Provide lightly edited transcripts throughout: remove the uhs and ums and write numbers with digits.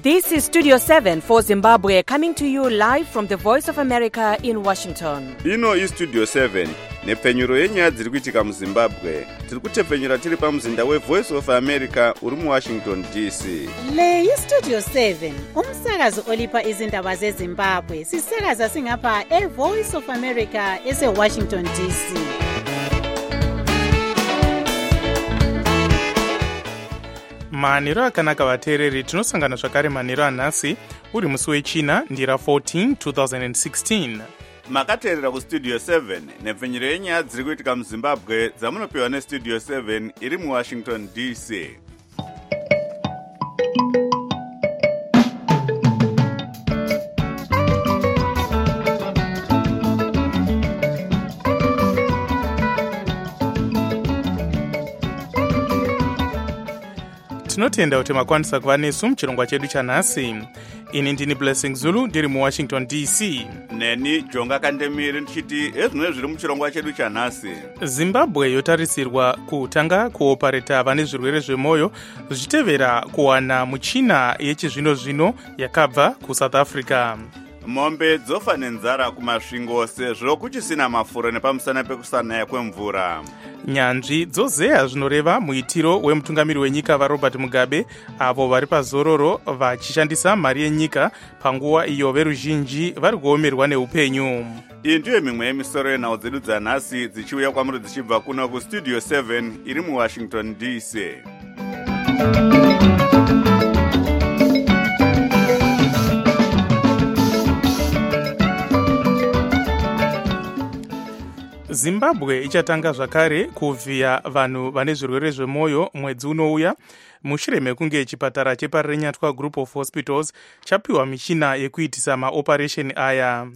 This is Studio 7 for Zimbabwe, coming to you live from the Voice of America in Washington. Ino is Studio 7, nepfenyuro yenyaya dziri kuitika muZimbabwe. Tiri kutepfenyura tiri pamuzinda weVoice of America uri muWashington DC. Le iStudio 7, umsakazo olipa izindaba zeZimbabwe. Sisakaza singapha eVoice of America eseWashington DC. Manhero akanaka vateereri, tinosangana zvakare manhero anhasi uri musi wechina ndira 14 2016. Makateerera kuStudio 7 nepfenyuro yenyaya dziri kuitika muZimbabwe dzamunopiwa neStudio 7 iri muWashington DC. Tinotenda kuti makwanisa kuva nesu muchirongwa chedu chanhasi. Ini ndini Blessing Zulu ndiri muWashington DC. Neni Jonga Kandemiri ndichiti ezvino zviri muchirongwa chedu chanhasi. Zimbabwe yotarisirwa kutanga kuopareta vane zvirwere zvemwoyo zvichitevera kuwana muchina yechizvino-zvino yakabva kuSouth Africa. Mombe dzofa nenzara kumasvingo sezvo kuchisina mafuro nepamusana pekusanaya kwemvura. Nyanzvi dzozeya zvinoreva muitiro wemutungamiri wenyika vaRobert Mugabe avo vari pazororo vachishandisa mari yenyika panguva iyo veruzhinji vari kuomerwa neupenyu. Iyi ndiyo mimwe yemisoro yenhau dzedu dzanhasi dzichiuya kwamuri dzichibva kuno kuStudio 7 iri muWashington DC. Zimbabwe ichatanga zvakare kuvhiya vanhu vane zvirwere zvemwoyo mwedzi unouya mushure mekunge chipatara cheparenyatwa Group of Hospitals chapiwa michina yekuitisa maoperation aya.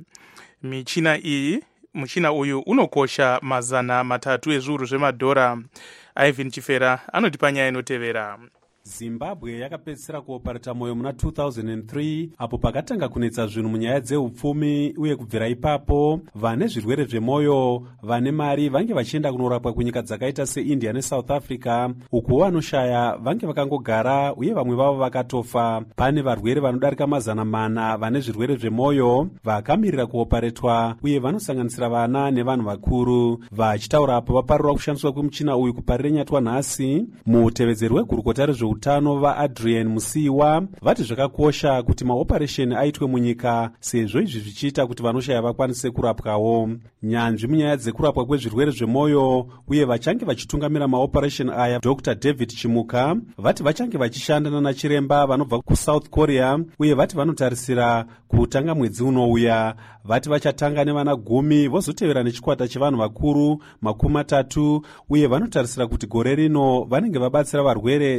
Muchina uyu unokosha mazana 3 ezviuru zvemadhora. Ivan Chifera anotipa nyaya inotevera. Zimbabwe yakapedzisira kuopareta mwoyo muna 2003 apo pakatanga kunetsa zvinhu munyaya dzeupfumi, uye kubvira ipapo vane zvirwere zvemwoyo vane mari vange vachienda kunorapwa kunyika dzakaita seIndia neSouth Africa, uku vanoshaya vange vakangogara uye vamwe vavo vakatofa. Pane varwere vanodarika mazana 4 vane zvirwere zvemwoyo vakamirira kuoparetwa, uye vanosanganisira vana nevanhu vakuru. Vachitaura apo vaparura kushandiswa kwemuchina uyu kuparirenyatwa nhasi, mutevedzeri wegurukota rezveutano vaAdrian Musiwa vati zvakakosha kuti maoperation aitwe munyika sezvo izvi zvichiita kuti vanoshaya vakwanise kurapwawo. Nyanzvi munyaya dzekurapwa kwezvirwere zvemwoyo uye vachange vachitungamira maoperation aya, Dr. David Chimuka vati vachange vachishandana nachiremba vanobva kuSouth Korea, uye vati vanotarisira kutanga mwedzi unouya. Vati vachatanga nevana 10 vozotevera nechikwata chevanhu vakuru 30, uye vanotarisira kuti gore rino vanenge vabatsira varwere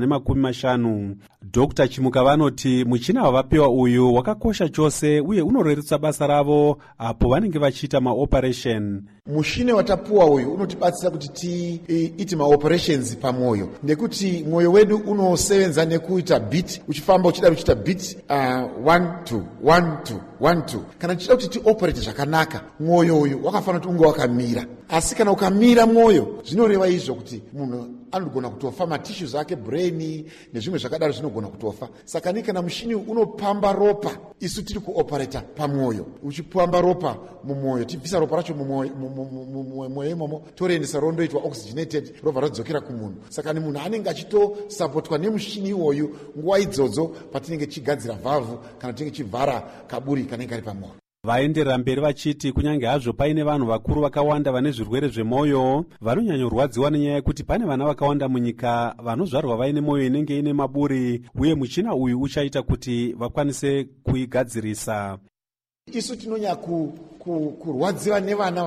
150. Dr. Chimuka vanoti muchina wavapiwa uyu wakakosha chose uye unorerutsa basa ravo apo vanenge vachiita maoperation. Mushine watapuwa uyu unotibatsira kuti tiite maoperations pamwoyo, nekuti mwoyo wedu unosevenza nekuita beat, uchifamba uchida kuchita beat 1 2 1 2 1 2. Kana tichida kuti tioperate zvakanaka, mwoyo uyu wakafanira kuti unge wakamira. Asi kana ukamira mwoyo, zvinoreva izvo kuti munhu anogona kutofa, matissues ake, brain nezvimwe zvakadaro zvinogona kutofa. Saka kana mushini unopamba ropa, isu tiri kuoperata pamwoyo, uchipamba ropa mumwoyo, tibvisa ropa racho mumwoyo imomo, toreendesa rondoitwa oxygenated, robva radzokera kumunhu. Saka munhu anenge achitosapotwa nemushini iwoyu nguva idzodzo patinenge tichigadzira vhavhu kana tinenge tichivhara kaburi kanenge kari pamwoyo. Vaenderera mberi vachiti kunyange hazvo paine vanhu vakuru vakawanda vane zvirwere zvemwoyo, vanonyanyorwadziwa nenyaya yekuti pane vana vakawanda munyika vanozvarwa vaine mwoyo inenge ine maburi, uye muchina uyu uchaita kuti vakwanise kuigadzirisa. Isu tinonya kurwadziwa nevana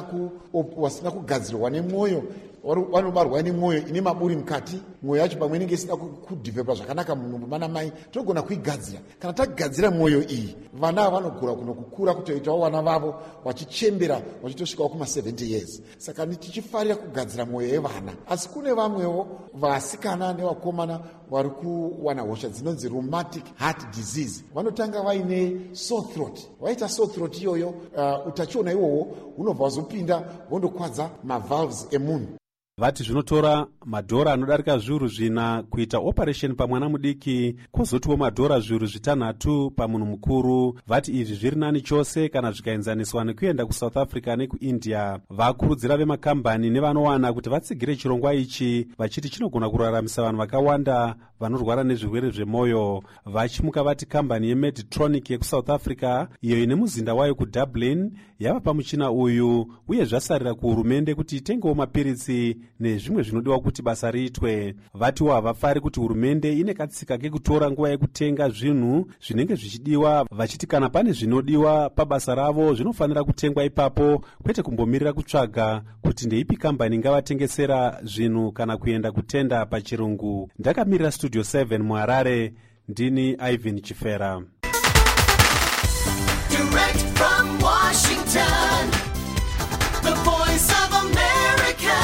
vasina kugadzirwa nemwoyo, vanobarwa nemwoyo ine maburi mukati, mwoyo yacho pamwe inenge isina kudhivhepa zvakanaka munhu mana mai, tinogona kuigadzira. Kana tagadzira mwoyo iyi, vana vanogura kunokukura kutoitawo vana vavo vachichembera vachitosvikawo kuma70 years. Saka tichifarira kugadzira mwoyo yevana. Asi kune vamwewo vasikana nevakomana vari kuwana hosha dzinonzi rheumatic heart disease, vanotanga vaine sore throat. Vaita sore throat iyoyo, utachiona iwowo hunobva wazopinda wondokwadza mavalves emunhu. vati zvinotora madhora anodarika zviuru 4 kuita operation pamwana mudiki, kwozotiwo madhora zviuru 6 pamunhu mukuru. Vati izvi zviri nani chose kana zvikaenzaniswa nekuenda kuSouth Africa nekuIndia. Vakurudzira vemakambani nevanowana kuti vatsigire chirongwa ichi, vachiti chinogona kuraramisa vanhu vakawanda vanorwara nezvirwere zvemwoyo. Vachimuka vati kambani yeMedtronic yekuSouth Africa, iyo ine muzinda wayo kuDublin, yava pamuchina uyu, uye zvasarira kuhurumende kuti itengewo mapiritsi nezvimwe zvinodiwa kuti basa riitwe. Vatiwo havafari kuti hurumende ine katsika kekutora nguva yekutenga zvinhu zvinenge zvichidiwa, vachiti kana pane zvinodiwa pabasa ravo zvinofanira kutengwa ipapo, kwete kumbomirira kutsvaga kuti ndeipi kambani ngavatengesera zvinhu kana kuenda kutenda pachirungu. Ndakamirira Studio 7 muHarare, ndini Ivan Chifera. Direct from Washington, the voice of America,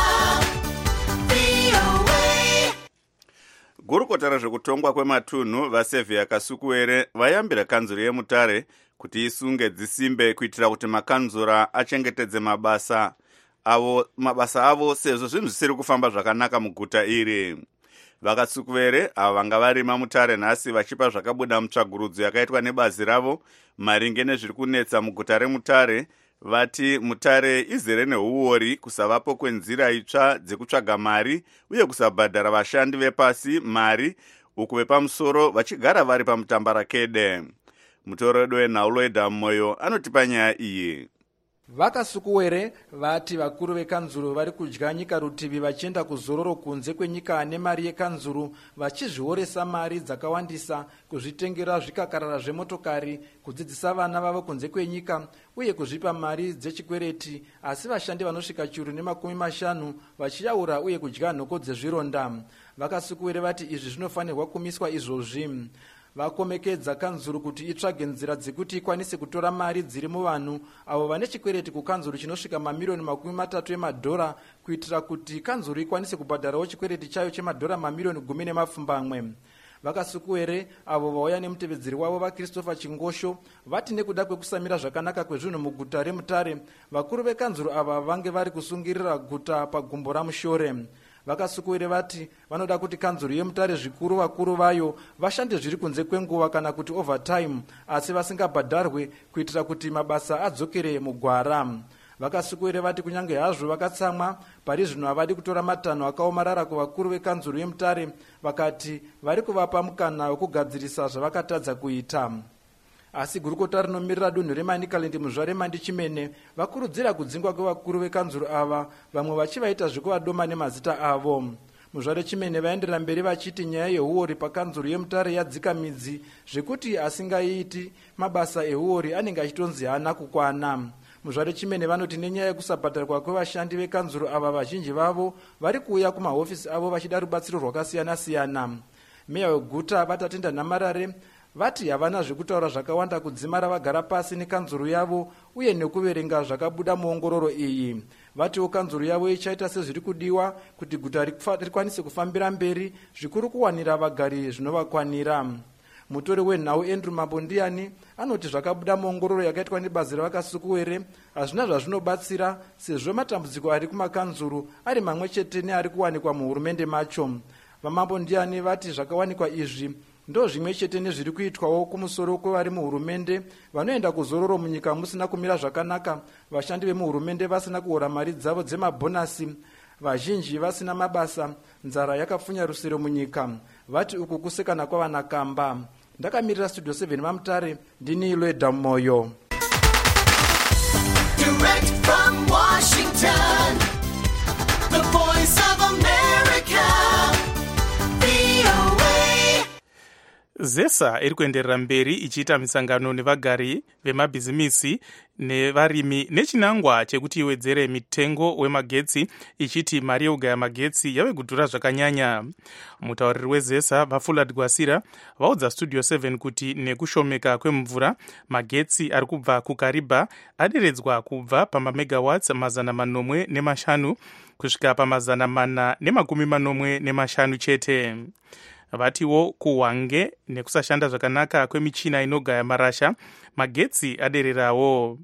VOA. Gurukota rezvekutongwa kwematunhu vaSevia Kasukuwere vayambira kanzuro yeMutare kuti isunge dzisimbe kuitira kuti makanzura achengetedze mabasa avo sezvo zvinhu zvisiri kufamba zvakanaka muguta iri. VaKasukuwere ava vanga varima Mutare nhasi vachipa zvakabuda mutsvagurudzo yakaitwa nebazi ravo maringe nezviri kunetsa muguta reMutare. Vati Mutare izere neuori, kusavapo kwenzira itsva dzekutsvaga mari uye kusabhadhara vashandi vepasi mari, uku vepamusoro vachigara vari pamutambarakede. Mutoredo wenhaulo Edhamoyo anotipa nyaya iyi. VaKasukuwere vati vakuru vekanzuro vari kudya nyika rutivi vachienda kuzororo kunze kwenyika nemari yekanzuro, vachizvioresa mari dzakawandisa kuzvitengera zvikakarara zvemotokari, kudzidzisa vana vavo kunze kwenyika uye kuzvipa mari dzechikwereti, asi vashandi vanosvika chiuru ne50 vachiyaura uye kudya nhoko dzezvironda. VaKasukuwere vati izvi zvinofanirwa kumiswa izvozvi. Vakomekedza kanzuro kuti itsvage nzira dzekuti ikwanise kutora mari dziri muvanhu avo vane chikwereti kukanzuro chinosvika mamiliyoni 30 emadhora, kuitira kuti kanzuro ikwanise kubhadharawo chikwereti chayo chemadhora mamiliyoni 10. VaKasukuwere avo vauya nemutevedzeri wavo vaChristopher Chingosho vati nekuda kwekusamira zvakanaka kwezvinhu muguta reMutare, vakuru vekanzuro ava vange vari kusungirira guta pagumbo ramushore. VaKasukuwere vati vanoda kuti kanzuro yeMutare zvikuru vakuru vayo vashande zviri kunze kwenguva kana kuti overtime, asi vasingabhadharwe kuitira kuti mabasa adzokere mugwara. VaKasukuwere vati kunyange hazvo vakatsamwa, pari zvino havadi kutora matanho akaomarara kuvakuru vekanzuro yeMutare, vakati vari kuvapa mukana wekugadzirisa zvavakatadza kuita. Asi gurukota rinomirira dunhu reManicaland muzvare Mandi Chimene vakurudzira kudzingwa kwevakuru vekanzuro ava, vamwe vachivaita zvekuvadoma nemazita avo. Muzvare Chimene vaenderera mberi vachiti nyaya yehuori pakanzuro yeMutare yadzika midzi, zvekuti asingaiti mabasa ehuori anenge achitonzi haana kukwana. Muzvare Chimene vanoti nenyaya yekusabhadharwa kwevashandi vekanzuro ava, vazhinji vavo vari kuuya kumahofisi avo vachida rubatsiro rwakasiyana-siyana. Meya weguta vatatenda Nhamarare vati havana zvekutaura zvakawanda kudzimara vagara pasi nekanzuro yavo uye nekuverenga zvakabuda muongororo iyi. Vatiwo kanzuro yavo ichaita sezviri kudiwa kuti guta rikwanise kufambira mberi, zvikuru kuwanira vagari zvinovakwanira. Mutori wenhau Andrew Mabondiani anoti zvakabuda muongororo yakaitwa nebazi raVaKasukuwere hazvina zvazvinobatsira, sezvo matambudziko ari kumakanzuro ari mamwe chete neari kuwanikwa muhurumende macho. VaMabondiani vati zvakawanikwa izvi ndo zvimwe chete nezviri kuitwawo kumusoro kwevari muhurumende, vanoenda kuzororo munyika musina kumira zvakanaka, vashandi vemuhurumende vasina kuhora mari dzavo dzemabhonasi, vazhinji vasina mabasa, nzara yakapfunya rusero munyika. Vati uku kusekana kwavanakamba. Ndakamirira Studio 7 maMutare, ndini Loeda Moyo. Direct from Washington, the voice of America, VOA. ZESA iri kuenderera mberi ichiita misangano nevagari vemabhizimisi nevarimi nechinangwa chekuti iwedzere mitengo wemagetsi, ichiti mari yeugaya magetsi yave kudhura zvakanyanya. Mutauriri weZESA Vafulad Gwasira vaudza Studio 7 kuti nekushomeka kwemvura, magetsi ari kubva kuKariba aderedzwa kubva pamamegawatts 405 kusvika pa450 chete. Vatiwo kuwange nekusashanda zvakanaka kwemichina inogaya marasha, magetsi adererawo.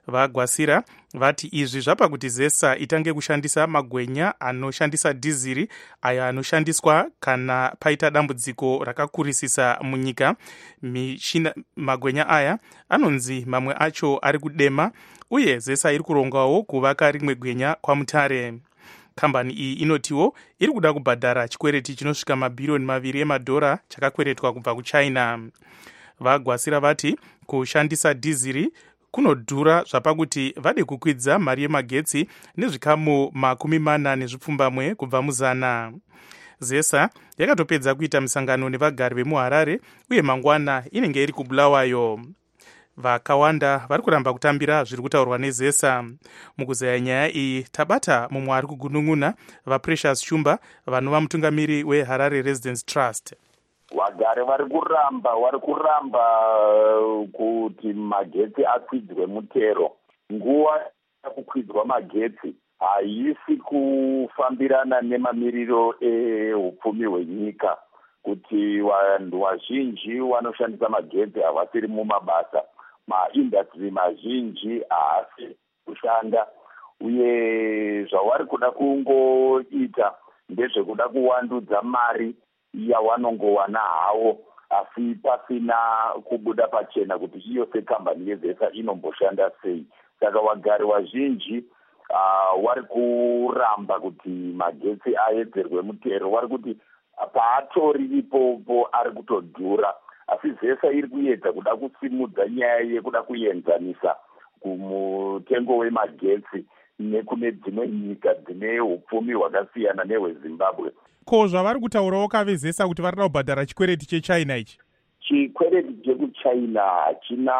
vagwasira vati izvi zvapa kuti zesa itange kushandisa magwenya anoshandisa dhiziri ayo anoshandiswa kana paita dambudziko rakakurisisa munyika. Magwenya aya anonzi mamwe acho ari kudema uye zesa iri kurongawo kuvaka rimwe gwenya kwaMutare. Kambani iyi inotiwo iri kuda kubhadhara chikwereti chinosvika mabhiriyoni 2 emadhora chakakweretwa kubva kuChina. Vagwasira vati kushandisa dhiziri kunodhura zvapakuti vade kukwidza mari yemagetsi nezvikamu 40 kubva muzana. Zesa yakatopedza kuita misangano nevagari vemuHarare uye mangwana inenge iri kuBulawayo. Vakawanda vari kuramba kutambira zviri kutaurwa nezesa. Mukuzaya nyaya iyi tabata mumwe ari kugunun'una vaPrecious Shumba vanova mutungamiri weHarare Residence Trust. Vagari vari kuramba kuti magetsi akwidzwe mutero. Nguva yakukwidzwa magetsi haisi kufambirana nemamiriro ehupfumi hwenyika, kuti vanhu vazhinji vanoshandisa magetsi havasiri mumabasa, maindastry mazhinji haasi kushanda, uye zvavari kuda kungoita ndezvekuda kuwandudza mari yavanongowana havo, asi pasina kubuda pachena kuti iyo sekambani yezesa inomboshanda sei. Saka vagari vazhinji vari kuramba kuti magetsi aedzerwe mutero. Vari kuti paatori ipopo ari kutodhura, asi zesa iri kuedza kuda kusimudza nyaya yekuda kuenzanisa kumutengo wemagetsi nekune dzimwe nyika dzine hupfumi hwakasiyana nehweZimbabwe. Ko zvavari kutaurawo kavezesa kuti varida kubhadhara chikwereti cheChina ichi? Chikwereti chekuChina china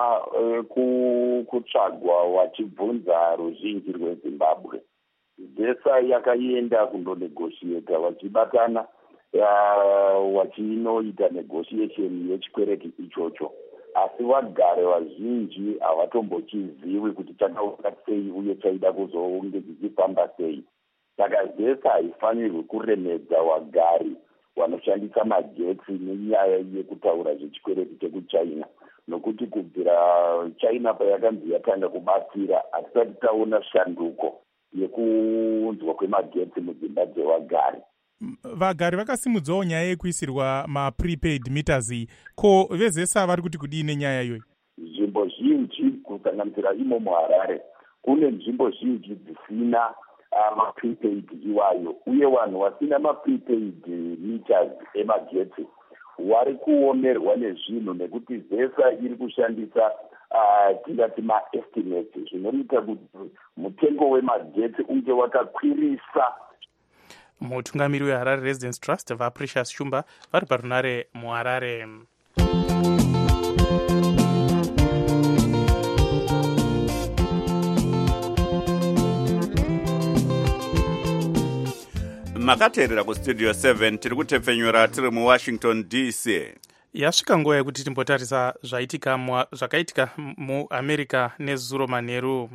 kutsvagwa wachibvunza ruzhinji rweZimbabwe. Zesa yakaenda kundonegotiata vachibatana wachinoita negotiation yechikwereti ichocho, asi vagare vazhinji havatombochizivi kuti chakaona sei uye chaida kuzonge chichifamba sei. Saka zesa haifanirwi kuremedza vagari vanoshandisa magetsi nenyaya yekutaura zvechikwereti chekuChina, nokuti kubvira China payakanzi yatanga kubatsira hatisati taona shanduko yekunzwa kwemagetsi mudzimba dzevagari. Vagari vakasimudzawo nyaya yekuisirwa maprepaid meters. Ko vezesa vari kuti kudii nenyaya iyoyi? Nzvimbo zhinji kusanganisira imo muHarare kune nzvimbo zhinji dzisina maprepaid iwayo, uye vanhu vasina maprepaid meters emagetsi vari kuomerwa nezvinhu, nekuti zesa iri kushandisa tingati maestimates zvinoita kuti mutengo wemagetsi unge wakakwirisa. Mutungamiri weHarare Residence Trust vaPrecious Shumba vari parunare muHarare. makateerera kustudio 7 tiri kutepfenyura tiri muWashington DC. Yasvika nguva yekuti timbotarisa zvakaitika muAmerica nezuro manheru.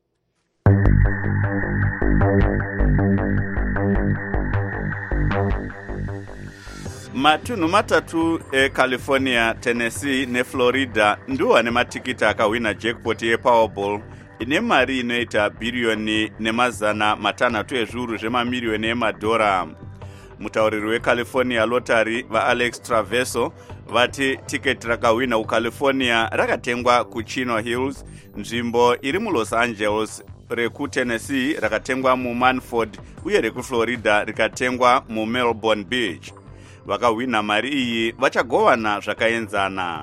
Matunhu matatu eCalifornia, Tennessee neFlorida ndiwo ane matikiti akahwina jackpot yePowerball ine mari inoita bhiriyoni nemazana 500 ezviuru zvemamiriyoni emadhora. Mutauriri weCalifornia Lottery vaAlex Traverso vati tiketi rakahwina kuCalifornia rakatengwa kuChino Hills, nzvimbo iri muLos Angeles, rekuTennessee rakatengwa muManford uye rekuFlorida rikatengwa muMelbourne Beach. Vakahwina mari iyi vachagovana zvakaenzana.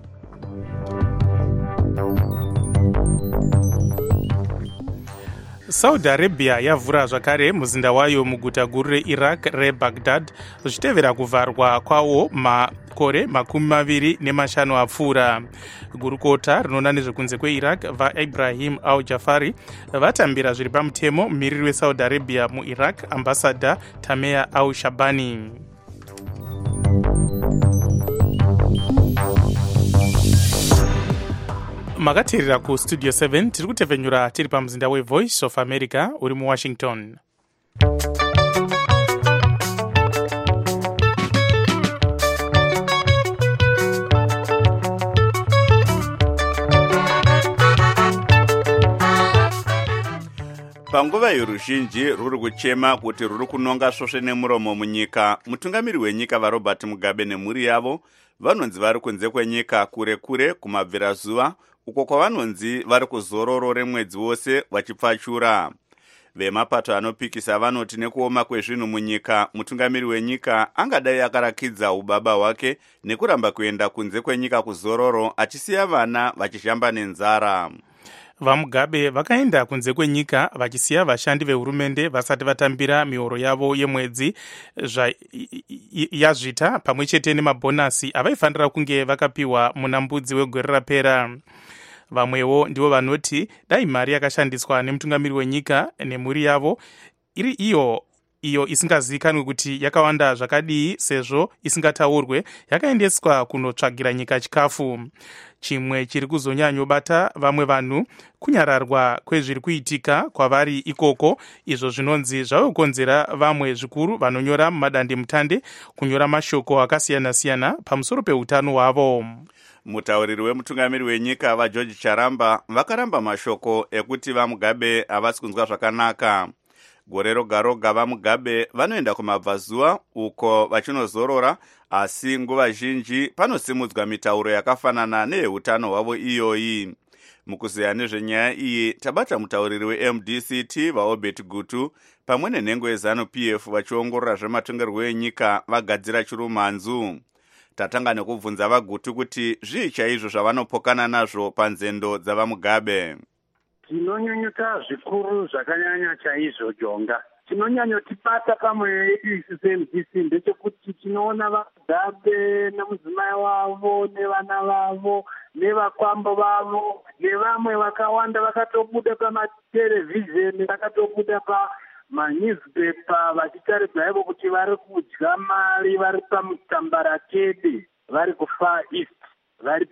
Saudi Arabia yavhura zvakare muzinda wayo muguta guru reIraq reBaghdad zvichitevera kuvharwa kwawo makore 25 apfuura. Gurukota rinoona nezvekunze kweIraq vaIbrahim al-Jafari vatambira zviri pamutemo mumiriri weSaudi Arabia muIraq ambassador Tameya al-Shabani. Makateerera kustudio 7 tiri kutepfenyura tiri pamuzinda weVoice of America uri muWashington. panguva yoruzhinji ruri kuchema kuti ruri kunonga svosve nemuromo munyika, mutungamiri wenyika vaRobert Mugabe nemhuri yavo vanonzi vari kunze kwenyika kure kure kumabvirazuva, uko kwavanonzi vari kuzororo remwedzi wose vachipfachura. Vemapato anopikisa vanoti nekuoma kwezvinhu munyika, mutungamiri wenyika angadai akarakidza ubaba hwake nekuramba kuenda kunze kwenyika kuzororo, achisiya vana vachishamba nenzara. VaMugabe vakaenda kunze kwenyika vachisiya vashandi vehurumende vasati vatambira mihoro yavo yemwedzi yazvita pamwe chete nemabhonasi avaifanira kunge vakapiwa muna mbudzi wegore rapera. Vamwewo ndivo vanoti dai mari yakashandiswa nemutungamiri wenyika nemhuri yavo iri iyo isingazivikanwi kuti yakawanda zvakadii, sezvo isingataurwe yakaendeswa kunotsvagira nyika chikafu. Chimwe chiri kuzonyanyobata vamwe vanhu kunyararwa kwezviri kuitika kwavari ikoko, izvo zvinonzi zvavokonzera vamwe zvikuru vanonyora mumadandemutande kunyora mashoko akasiyana-siyana pamusoro peutano hwavo. Mutauriri wemutungamiri wenyika vaGeorge Charamba vakaramba mashoko ekuti vaMugabe havasi kunzwa zvakanaka. Gore roga roga vaMugabe vanoenda kumabvazuva uko vachinozorora, asi nguva zhinji panosimudzwa mitauro yakafanana neyeutano hwavo iyoyi. Mukuzeya nezvenyaya iyi tabata mutauriri weMDCT vaObert Gutu pamwe nenhengo yeZANU-PF vachiongorora zvematongerwo enyika vagadzira chirumanzu. Tatanga nekubvunza vaGutu kuti zvii chaizvo zvavanopokana nazvo panzendo dzavaMugabe. Tinonyanyota zvikuru zvakanyanya chaizvo Jonga. Tinonyanyotibata pamwe yedu isi seMDC ndechekuti tinoona vaMugabe nemudzimai wavo nevana vavo nevakwambo vavo nevamwe vakawanda vakatobuda pamaterevhizheni, vakatobuda pamanewspaper vachitaridza ivo kuti vari kudya mari, vari pamutambarakede, vari kuFar East, vari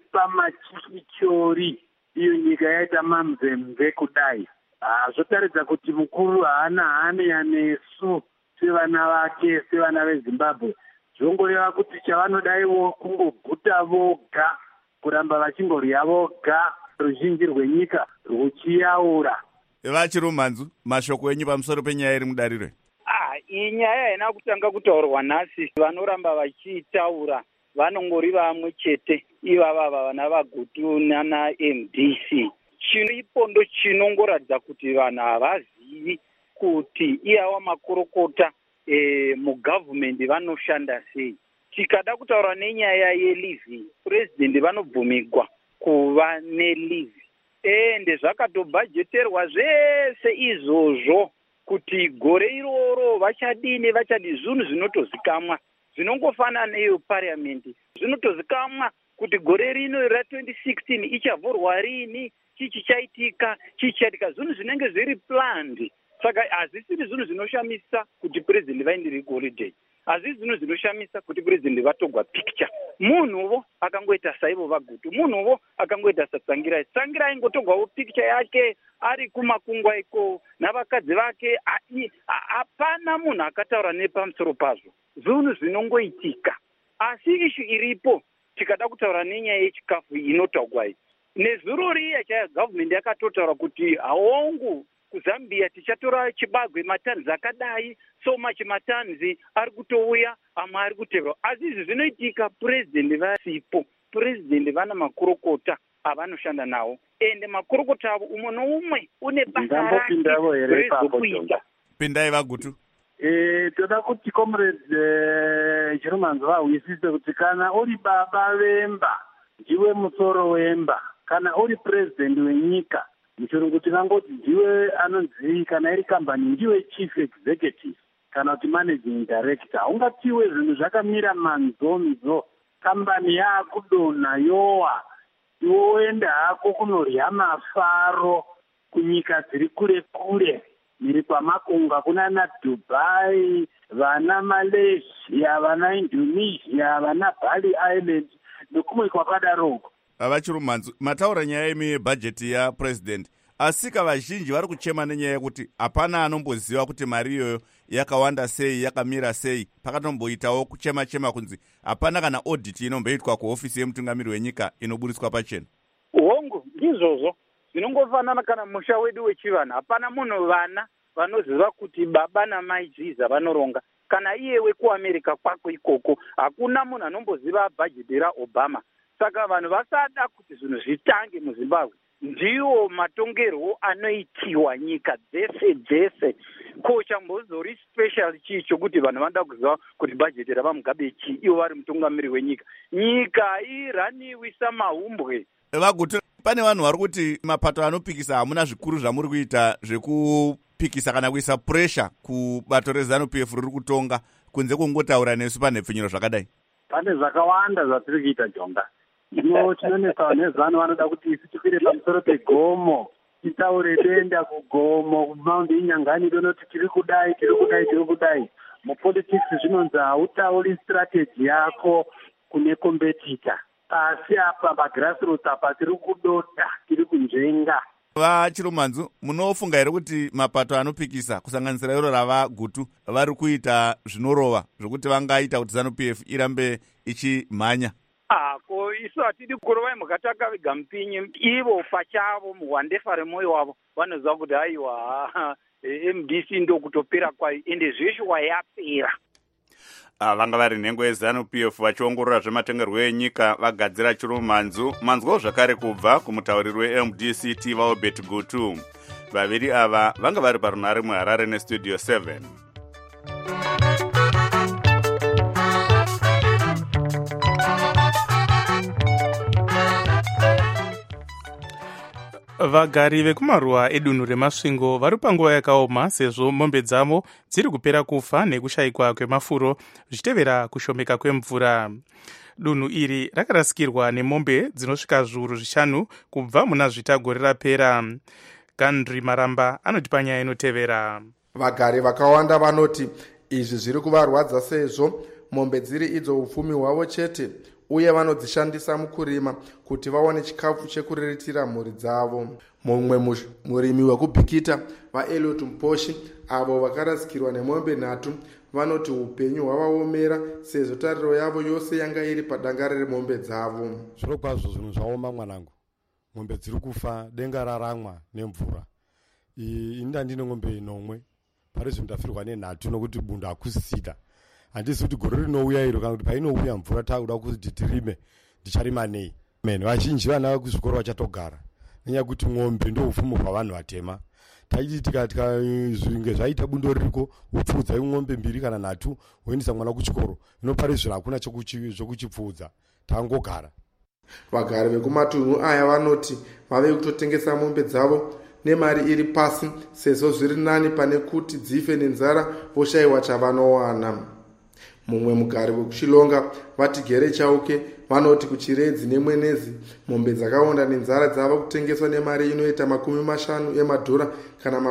pamachichori, iyo nyika yaita mamvemve kudai. Zvotaridza kuti mukuru haana hanya nesu sevana vake, sevana veZimbabwe. Zvongoreva kuti chavanodaiwo kungoguta voga, kuramba vachingorya voga, ruzhinji rwenyika ruchiyaura. Vachirumanzu, mashoko enyu pamusoro penyaya iri mudariro. Iyi nyaya haina kutanga kutaurwa nhasi. Vanoramba vachitaura vanongori vamwe chete, ivava vana vaGutu nana MDC. Chiripo chinongoradza kuti vanhu havazivi kuti iyawa makurukota mugavhumendi vanoshanda sei. Tikada kutaura nenyaya yelivi, purezidendi vanobvumigwa kuva nelivi, ende zvakatobhajeterwa zvese izvozvo kuti gore iroro vachadini zvinhu zvinotozikamwa, zvinongofanana neyo parliamendi zvinotozikamwa kuti gore rino ra2016 ichavhurwa rini, chichaitika, zvinhu zvinenge zviri planned. Saka hazvisiri zvinhu zvinoshamisa kuti president vaindiri holiday, hazvisi zvinhu zvinoshamisa kuti president vatogwa picture. Munhuvo akangoita saivo vaGutu, munhuvo akangoita saTsangirai. Tsangirai ingotogwawo picture yake ari kumakungwa iko navakadzi vake. Hapana munhu akataura nepamusoro pazvo, zvinhu zvinongoitika. Asi ishu iripo, tikada kutaura nenyaya yechikafu inotaurwa iyi nezuro riya chagavhumendi yakatotaura kuti haongu kuZambia tichatora chibagwe matanzi akadai, so much matanzi ari kutouya, amwe ari kuteverwa. Asi izvi zvinoitika purezidendi vasipo, purezidendi vana makurukota avanoshanda nawo, ende makurukota avo umwe noumwe une basa rake rezvokuita. Pindai vaGutu. Toda kuti comrades Chirumanzo vahwisise kuti kana uri baba vemba ndiwe musoro wemba, kana uri president wenyika muchirungu tinangoti ndiwe anonzi kana iri kambani ndiwe chief executive kana kuti managing director. Ungatiwe zvinhu zvakamira manzonzo, kambani yakudonha yowa, yoenda hako kunorya mafaro kunyika dziri kure kure, miri kwamakunga kunana Dubai, vana Malaysia, vana Indonesia, vana Bali Island nokumwe kwakadaroko. Vachirumanzu, mataura nyaya yemi yebhajeti yapresident, asika vazhinji vari kuchema nenyaya yekuti hapana anomboziva kuti mari iyoyo yakawanda sei, yakamira sei. Pakatomboitawo kuchema kunzi hapana kana audit inomboitwa kuhofisi yemutungamiri wenyika inoburiswa pachena. Hongu ndizvozvo zvinongofanana kana musha wedu wechivanhu hapana munhu vana vanoziva kuti baba namai ziza vanoronga. Kana iye wekuamerica kwako ikoko hakuna munhu anomboziva bhajeti raobama. Saka vanhu vasada kuti zvinhu zvitange muzimbabwe. Ndiwo matongerwo anoitiwa nyika dzese ko chambozori special chii chokuti vanhu vanoda kuziva kuti bhajeti ravamugabe chii ivo vari mutungamiri wenyika. Nyika iraniwi samahumbwe. Vagutu, pane vanhu vari kuti mapato anopikisa hamuna zvikuru zvamuri kuita zvekupikisa kana kuisa pressure kubato reZANU-PF riri kutonga kunze kungotaura nesu panhepfinyuro zvakadai. Pane zvakawanda zvatiri kuita Jonga. Tinonesawo neZANU vanoda kuti isu tikwire pamusoro pegomo, titaure denda kugomo, kumaundi inyangani donoti tiri kudai. Mupolitics zvinonzi hautauri strategy yako kune competitor. Asi apa pagrassroots apa tiri kudota, tiri kunzvenga. VaChirumanzu, munofunga here kuti mapato anopikisa kusanganisira iro ravaGutu vari kuita zvinorova zvokuti vangaita kuti ZANU-PF irambe ichimhanya? Ko isu hatidi kurovai mukataka viga mupinyi. Ivo pachavo muhwandefa remwoyo wavo vanoziva kuti haiwa MDC ndokutopera kwayo ende zveshuwa yapera. Vanga vari nhengo yeZANU-PF vachiongorora zvematongerwo enyika vagadzira Chirumanzu. Manzwawo zvakare kubva kumutauriri weMDC Tivawobet Gutu. Vaviri ava vanga vari parunare muHarare neStudio 7. Vagari vekumaruwa edunhu remasvingo vari panguva yakaoma sezvo mombe dzavo dziri kupera kufa nekushayikwa kwemafuro zvichitevera kushomeka kwemvura. Dunhu iri rakarasikirwa nemombe dzinosvika zviuru 5 kubva muna zvitagore rapera. Gandri Maramba anoti panyaya inotevera. Vagari vakawanda vanoti izvi zviri kuvarwadza sezvo mombe dziri idzo upfumi hwavo chete uye vanodzishandisa mukurima kuti vaone chikafu chekuriritira mhuri dzavo. Mumwe murimi wekubhikita vaEliot Mposhi avo vakarasikirwa nemombe 3 vanoti upenyu hwavaomera sezvo tariro yavo yose yanga iri padanga remombe dzavo. Zviro kwazvo zvinhu zvaoma mwanangu, mombe dziri kufa, denga raramwa nemvura. Inda ndine ng'ombe 9 pari zvino ndafirwa ne3 nokuti bundo hakusisita. Handisi kuti gore rinouya iro kana kuti painouya mvura takuda kuti tirime ndicharima nei. Vazhinji vana vekuzvikoro vachatogara nenyaya yekuti ng'ombe ndoupfumi hwavanhu vatema. Taiti zvinge zvaita bundo ririko upfudza ng'ombe 2 kana 3 woendesa mwana kuchikoro, inopari zviro hakuna chokuchipfudza, tangogara. Vagari vekumatunhu aya vanoti vave kutotengesa mombe dzavo nemari iri pasi sezvo zviri nani pane kuti dzife nenzara voshayiwa chavanowana. Mumwe mugari wekuchilonga vatigere chauke vanoti kuchiredzi nemwenezi mombe dzakaonda nenzara dzava kutengeswa nemari inoita $50 kana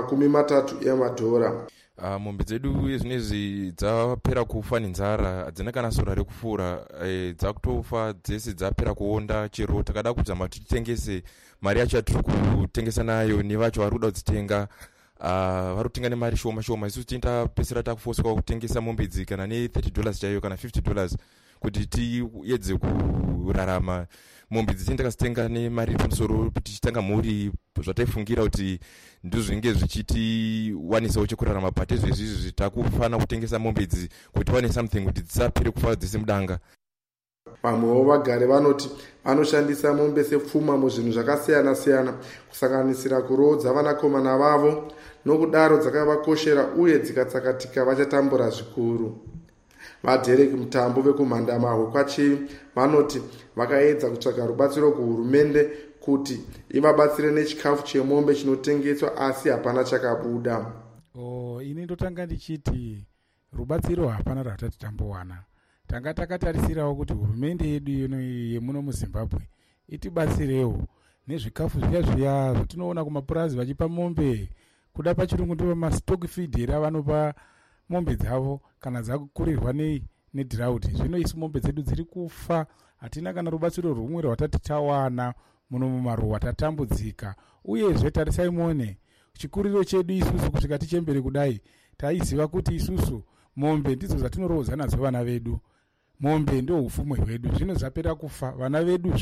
$30. Mombe dzedu zvinezvi dzapera kufa nenzara, hadzina kana sora rekufura, dzakutofa dzese dzapera kuonda. Chero takada kuzama titengese, mari yacho yatiri kutengesa nayo nevacho vari kuda kudzitenga vari kutenga nemari shoma shoma. Isu tinotapesera takufoswa kutengesa mombe idzi kana ne$30 chaiyo kana $50 kuti tiedze kurarama. Mombe idzi tindakazitenga nemari pamusoro tichitanga mhuri zvataifungira kuti ndizvinge zvichitiwanisawo chekurarama, but izvezvizvi takufana kutengesa mombe idzi kuti wane something kuti dzisapere kufa dzese mudanga. Vamwewo vagari vanoti vanoshandisa mombe sepfuma muzvinhu zvakasiyana siyana kusanganisira kurodza vanakomana vavo, nokudaro dzakavakoshera uye dzikatsakatika vachatambura zvikuru. VaDerek Mutambo vekumhandamahwe kwaChivi vanoti vakaedza kutsvaga rubatsiro kuhurumende kuti ivabatsire nechikafu chemombe chinotengeswa asi hapana chakabuda. Ini ndotanga ndichiti rubatsiro hapana rwatati tambowana. Tanga takatarisirawo kuti hurumende yedu yemuno muZimbabwe itibatsirewo nezvikafu zviya zvatinoona kumapurazi vachipa mombe, kuda pachirungu ndivo mastock feed vanopa mombe dzavo kana dzakukurirwa nedrought. Zvino isu mombe dzedu dziri kufa, hatina kana rubatsiro rumwe rwatati tawana muno mumaruwa, tatambudzika. Uyezve tarisai muone chikuriro chedu isusu kusvika tichembere kudai, taiziva kuti isusu mombe ndidzo dzatinorodza nadzo vana vedu. Mombe ndio ufumwe hwedu, zvino zvapera kufa, vana veduzve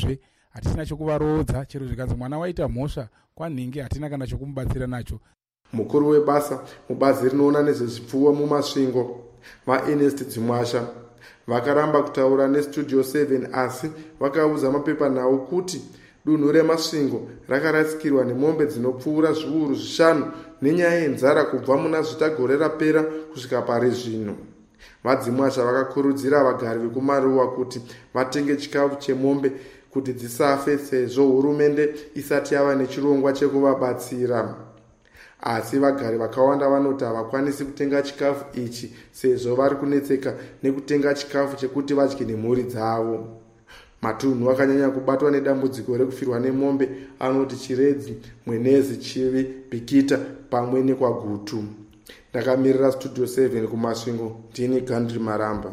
hatisina chokuvaroodza, chero zvikanzi mwana waita mhosva kwanhingi hatina kana chokumubatsira nacho. Mukuru webasa mubazi rinoona nezvezvipfuwo mumasvingo vaErnest Dzimwasha vakaramba kutaura nestudio 7 asi vakaudza mapepanhau kuti dunhu remasvingo rakarasikirwa nemombe dzinopfuura zviuru 5 nenyaya yenzara kubva muna zvitagore rapera kusvika pari zvino. Vadzimwasha vakakurudzira vagari vekumaruwa kuti vatenge chikafu chemombe kuti dzisafe sezvo hurumende isati yava nechirongwa chekuvabatsira. Asi vagari vakawanda vanoti havakwanisi kutenga chikafu ichi sezvo vari kunetseka nekutenga chikafu chekuti vadye nemhuri dzavo. Matunhu akanyanya kubatwa nedambudziko rekufirwa nemombe anoti Chiredzi, Mwenezi, Chivi, Bikita pamwe nekwaGutu. Ndakamirira studio 7 kumasvingo, ndini Gandri Maramba.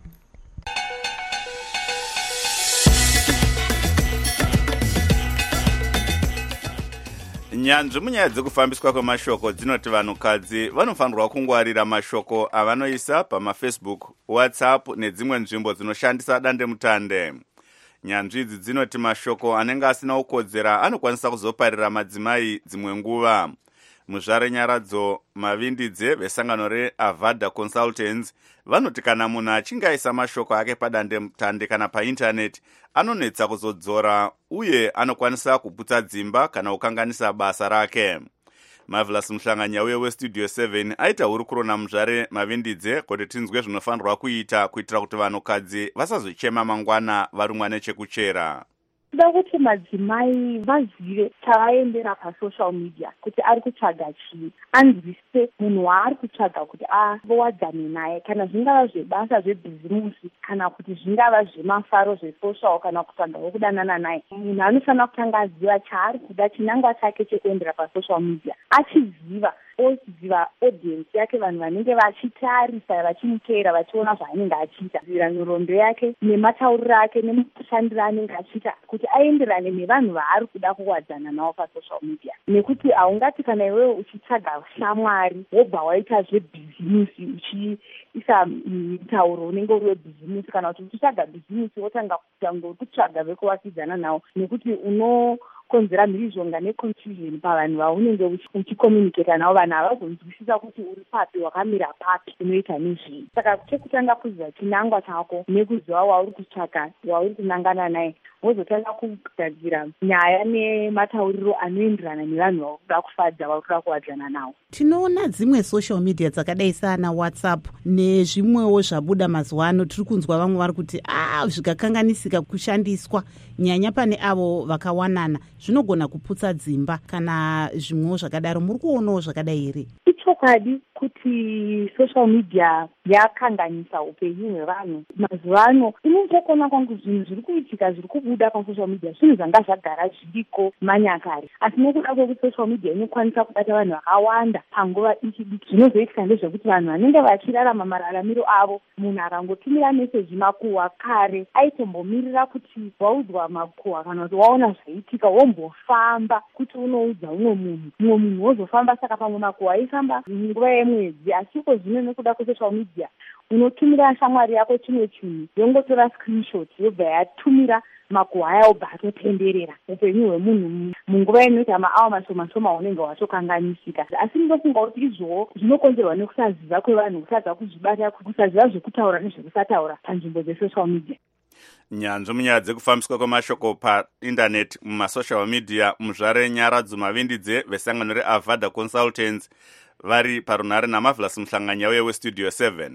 Nyanzvi munyaya dzekufambiswa kwemashoko dzinoti vanhukadzi vanofanirwa kungwarira mashoko avanoisa pamafacebook, WhatsApp nedzimwe nzvimbo dzinoshandisa dandemutande. Nyanzvi idzi dzinoti mashoko anenge asina kukodzera anokwanisa kuzoparira madzimai dzimwe nguva. Muzvare Nyaradzo Mavindidze vesangano reAvada Consultants vanoti kana munhu achinge aisa mashoko ake padandemutande kana paindaneti anonetsa kuzodzora uye anokwanisa kuputsa dzimba kana kukanganisa basa rake. Marvelous Muhlanganyauye westudio 7 aita hurukuro naMuzvare Mavindidze kuti tinzwe zvinofanirwa kuitira kuti vanhukadzi vasazochema mangwana varumwa nechekuchera. Toda kuti madzimai vazive chavaendera pasocial media kuti ari kutsvaga chii, anzwisise munhu waari kutsvaga kuti avowadzane naye, kana zvingava zvebasa zvebhizimusi kana kuti zvingava zvemafaro zvesocial kana kutsvaga wokudanana naye. Munhu anofanira kutanga aziva chaari kuda, chinangwa chake chekuendera pasocial media. Achiziva oziva audience yake, vanhu vanenge vachitarisa vachimuteera vachiona zvaanenge achiita, nhoroondo yake nematauriro ake nemushandiro anenge achiita kuti aenderane nevanhu vaari kuda kuwadzana navo pasocial media. Nekuti haungati kana iwewe uchitsvaga shamwari wobva waita zvebhizimusi uchiisa mitauro unenge uri webhizimusi, kana kuti uchitsvaga bhizimusi wotanga kutsvaga vekuvakidzana navo, nekuti konzera mhirizhonga neconfusion pavanhu vaunenge uchikomunicata navo. Vanhu havazonzwisisa kuti uri papi, wakamira papi, unoita nezvii. Saka chekutanga kuziva chinangwa chako nekuziva wauri kutsvaga, wauri kunangana naye, wozotanga kugadzira nyaya nematauriro anoenderana nevanhu vakuda kufadza, vakuda kuwadzana navo. Tinoona dzimwe social media dzakadai sana WhatsApp nezvimwewo zvabuda mazuva ano, tiri kunzwa vamwe vari kuti zvikakanganisika kushandiswa nyanya pane avo vakawanana zvinogona kuputsa dzimba kana zvimwewo zvakadaro. Muri kuonawo zvakadai here? Ichokwadi kuti social media yakanganisa upenyu hwevanhu mazuva ano. Inini tokuona kwangu zvinhu zviri kuitika, zviri kubuda pasocial media zvinhu zvanga zvagara zviriko manyakare, asi nekuda kwekuti social media inokwanisa kubata vanhu vakawanda panguva ichidiki, zvinozoitika ndezvekuti vanhu vanenge vachirarama mararamiro avo, munhu akangotumira meseji makuhwa kare aitombomirira kuti waudzwa makuhwa kana kuti waona zvaitika wombofamba kuti unoudza umwe munhu wozofamba. Saka pamwe makuhwa aifamba nguva yemwedzi, asiko zvino nekuda kwesocial media unotumira shamwari yako chimwe chinhu yongotora screenshot yobva yatumira makuhwa aya obva atotenderera upenyu hwemunhu munguva inoita maawa mashoma unenge watokanganisika. Asi ndinofunga kuti izvowo zvinokonzerwa nekusaziva kwevanhu, kusadza kuzvibata, kusaziva zvekutaura nezvekusataura panzvimbo dzesocial media. Nyanzvi munyaya dzekufambiswa kwemashoko paindaneti mumasocial media, Muzvare Nyaradzo Mavindidze vesangano reAvada Consultants vari parunhare naMarvelous Muhlanganyauye westudio 7.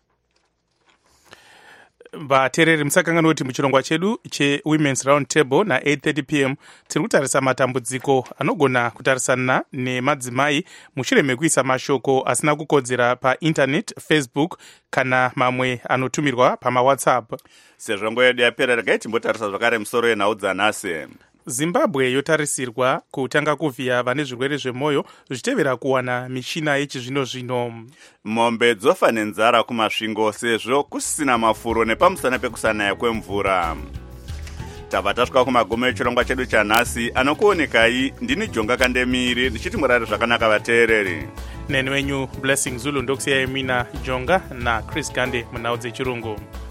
vateereri musakanganwa kuti muchirongwa chedu chewomen's round table na8:30 pm tiri kutarisa matambudziko anogona kutarisana nemadzimai mushure mekuisa mashoko asina kukodzera painternet, Facebook kana mamwe anotumirwa pamawhatsapp. Sezvo nguva yedu yapera, regai timbotarisa zvakare musoro yenhau dzanhasi. Zimbabwe yotarisirwa kutanga kuvhiya vane zvirwere zvemwoyo zvichitevera kuwana michina yechizvino-zvino. Mombe dzofa nenzara kumasvingo sezvo kusisina mafuro nepamusana pekusanaya kwemvura. Tabva tasvika kumagumo echirongwa chedu chanhasi. Anokuonekai ndini Jonga Kandemiri ndichiti murare zvakanaka vateereri. Neni wenyu Blessing Zulu ndokusiyai mina Jonga na Chris Gande munhau dzechirungu.